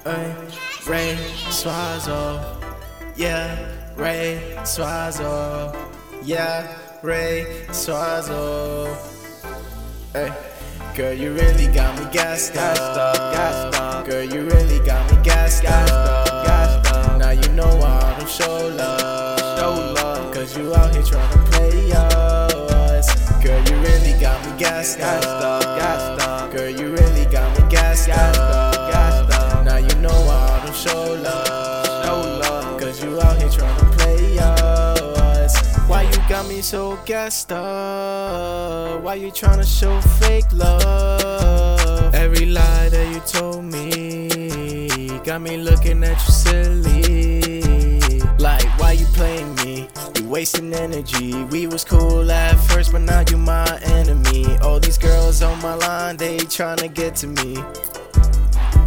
Ray Suazo, yeah, Ray Suazo, yeah, Ray Suazo. Hey, girl, you really got me gassed up. Girl, you really got me gassed up. Now you know why I don't show love, cause you out here trying to play us. Girl, you really got me gassed up. Girl, you really got me gassed up. Now you know why I don't show love, cause you out here trying to play us. Why you got me so gassed up? Why you trying to show fake love? Every lie that you told me got me looking at you silly. Like, why you playing me? You wasting energy. We was cool at first, but now you my enemy. All these girls on my line, they tryna get to me.